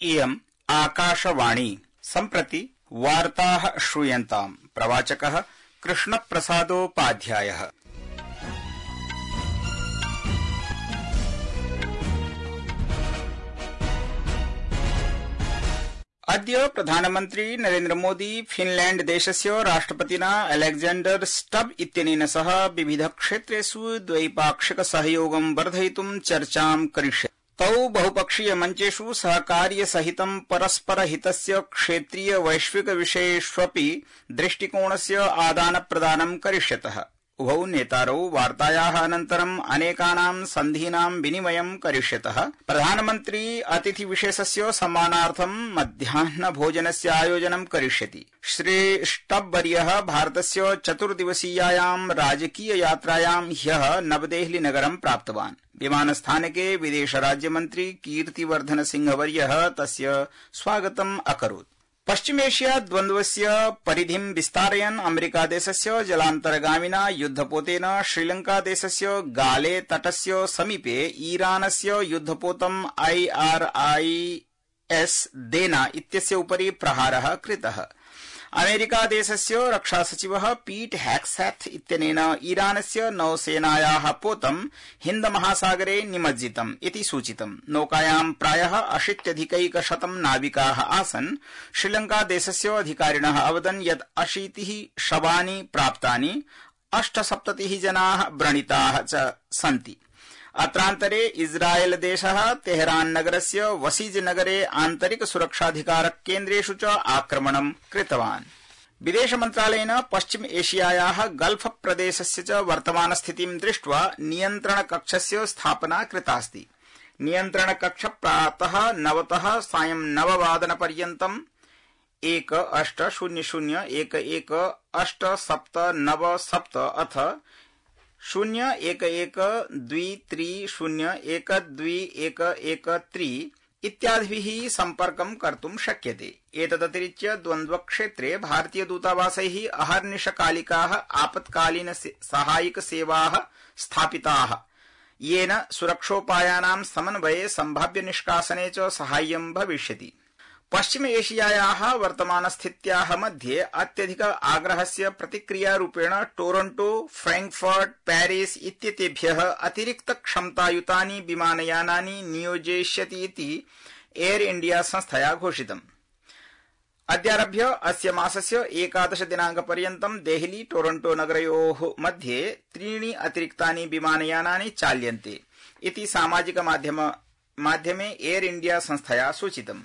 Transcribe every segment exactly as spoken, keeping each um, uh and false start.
इयम् आकाशवाणी। सम्प्रति वार्ताः श्रूयन्ताम्। प्रवाचकः कृष्णप्रसादोपाध्यायः। अद्य प्रधानमन्त्री नरेन्द्र मोदी फिनलैण्ड देशस्य राष्ट्रपतिना अलेक्जेंडर स्टब इत्यनेन सह विविध क्षेत्रेषु द्वैपाक्षिक सहयोगं वर्धयितुं चर्चां करिष्यति। तौ बहुपक्षीय मञ्चेषु सहकार्यसहितं परस्परहितस्य क्षेत्रीय वैश्विक विषयेष्वपि दृष्टिकोणस्य आदानप्रदानं करिष्यतः। उभौ नेतारौ वार्तायाः अनन्तरं अनेकानां सन्धीनां विनिमयं करिष्यतः। प्रधानमन्त्री अतिथिविशेषस्य सम्मानार्थं मध्याह्नभोजनस्य आयोजनं करिष्यति। श्री स्टबवर्यः भारतस्य चतुर्दिवसीयायां राजकीय यात्रायां ह्यः नवदेहली नगरं प्राप्तवान्। विमानस्थानके विदेशराज्यमन्त्री कीर्तिवर्धन सिंहवर्यः तस्य स्वागतम् अकरोत्। पश्चिमेशिया द्वन्द्वस्य परिधिं विस्तारयन् अमेरिकादेशस्य जलान्तर्गामिना युद्धपोतेन श्रीलंकादेशस्य गाले तटस्य समीपे ईरानस्य युद्धपोतं I R I S Dena इत्यस्य उपरि प्रहारः कृतः। अमेरिकादेशस्य रक्षासचिवः पीट हैग्सेथ इत्यनेन ईरानस्य नौसेनायाः पोतं हिन्दमहासागरे निमज्जितम् इति सूचितम्। नौकायां प्रायः अशीत्यधिकैकशतं नाविकाः आसन्। श्रीलंकादेशस्य अधिकारिणः अवदन् यत् अशीतिः शवानि प्राप्तानि, अष्टसप्ततिः जनाः व्रणिताः च सन्ति। अत्रान्तरे इस्राएल देशः तेहरान नगरस्य वसीज नगरे आन्तरिक सुरक्षाधिकारक केन्द्रेषु च आक्रमणं कृतवान्। विदेश मन्त्रालयेन पश्चिम एशियायाः गल्फ प्रदेशस्य च वर्तमानस्थितिं दृष्ट्वा नियन्त्रणकक्षस्य स्थापना कृतास्ति। नियन्त्रणकक्ष प्रातः नवतः सायं नववादनपर्यन्तम् एक अष्ट शून्य शून्य एक एक अष्ट सप्त नव सप्त अथ शून्य एक एक द्वि त्रि शून्य एक द्वि एक एक त्रि इत्यादिभिः सम्पर्कं कर्तुं शक्यते। एतदतिरिच्य द्वन्द्वक्षेत्रे भारतीयदूतावासैः अहर्निशकालिकाः आपत्कालीन साहायिक सेवाः स्थापिताः, येन सुरक्षोपायानां समन्वये सम्भाव्य निष्कासने च साहाय्यं भविष्यति। पश्चिम एशियायाः वर्तमानस्थित्याः मध्ये अत्यधिक आग्रहस्य प्रतिक्रियारूपेण टोरंटो, फ्रैंकफर्ट, पेरिस इत्येतेभ्यः अतिरिक्त क्षमतायुतानि विमानयानानि नियोजयिष्यति इति एयर इंडिया संस्थया घोषितम्। अद्यारभ्य अस्य मासस्य एकादश दिनांकपर्यन्तं देहली टोरंटो नगरयोः मध्ये त्रीणि अतिरिक्तानि विमानयानानि चाल्यन्ते इति सामाजिक माध्यमे एयर इंडिया संस्थया सूचितम्।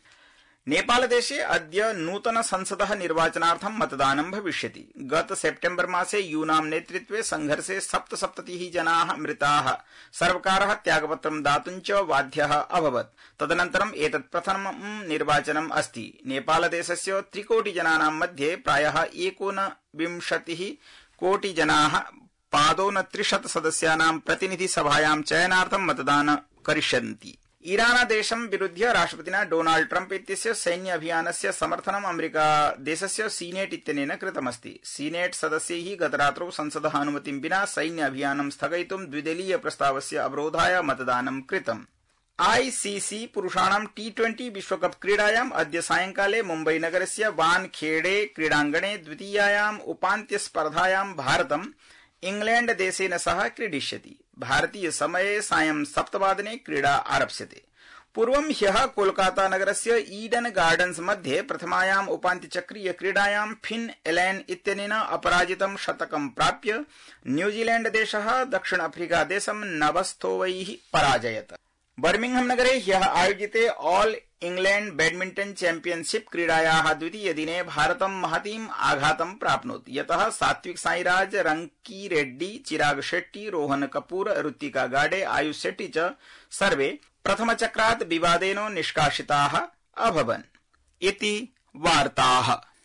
नेपालदेशे अद्य नूतन संसदः निर्वाचनार्थं मतदानं भविष्यति। गत सेप्टेम्बर मासे यूनां नेतृत्वे संघर्षे सप्तसप्ततिः जनाः मृताः। सर्वकारः त्यागपत्रं दातुं च बाध्यः अभवत्। तदनन्तरं एतत् प्रथमं निर्वाचनम् अस्ति। नेपालदेशस्य त्रिकोटिजनानां मध्ये प्रायः एकोनविंशतिः कोटिजनाः पादोनत्रिशत सदस्यानां प्रतिनिधिसभायां चयनार्थं मतदानं करिष्यन्ति। ईरानदेशं विरुध्य राष्ट्रपतिना डोनाल्ड ट्रम्प इत्यस्य सैन्य अभियानस्य समर्थनम् अमेरिका देशस्य सीनेट इत्यनेन कृतमस्ति। सीनेट सदस्यैः गतरात्रौ संसदः अनुमतिं विना सैन्य अभियानं स्थगयितुं द्विदलीय प्रस्तावस्य अवरोधाय मतदानं कृतम्। आईसीसी पुरुषाणां टी ट्वेंटी विश्वकप क्रीडायाम् अद्य सायंकाले मुम्बईनगरस्य वानखेड़े क्रीडाङ्गणे द्वितीयायाम् उपान्त्यस्पर्धायां भारतम् इंग्लैंड देशेन सह क्रीडिष्यति। भारतीय समये सायं सप्तवादने क्रीडा आरप्स्यते। पूर्वं ह्यः कोलकाता नगरस्य ईडन गार्डन्स मध्ये प्रथमायाम् उपान्त्यचक्रीय क्रीडायां फिन एलेन इत्यनेन अपराजितं शतकं प्राप्य न्यूजीलैंड देशः दक्षिण अफ्रीका देशं नवस्थोवैः पराजयत। बर्मिंघम नगरे ह्यः आयोजिते ऑल इंग्लैंड बैडमिंटन चैंपियनशिप क्रीडायाः द्वितीय दिने भारतं महतीम् आघातं प्राप्नोत्, यतः सात्विक साईराज, रंकी रेड्डी, चिराग शेट्टी, रोहन कपूर, ऋत्विका गाडे, आयुष शेट्टी च सर्वे प्रथमचक्रात् विवादेन निष्कासिताः अभवन्। इति वार्ताः।